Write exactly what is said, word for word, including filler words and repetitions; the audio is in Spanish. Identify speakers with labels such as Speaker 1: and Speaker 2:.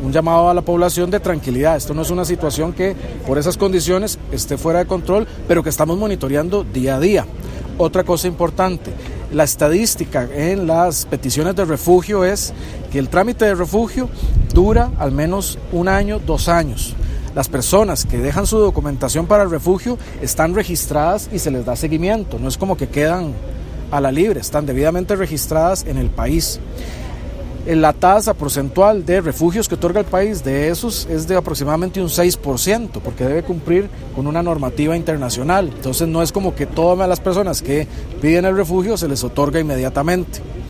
Speaker 1: un llamado a la población de tranquilidad. Esto no es una situación que por esas condiciones esté fuera de control, pero que estamos monitoreando día a día. Otra cosa importante, la estadística en las peticiones de refugio es que el trámite de refugio dura al menos un año, dos años. Las personas que dejan su documentación para el refugio están registradas y se les da seguimiento, no es como que quedan a la libre, están debidamente registradas en el país. La tasa porcentual de refugios que otorga el país de esos es de aproximadamente un seis por ciento, porque debe cumplir con una normativa internacional. Entonces no es como que todas las personas que piden el refugio se les otorga inmediatamente.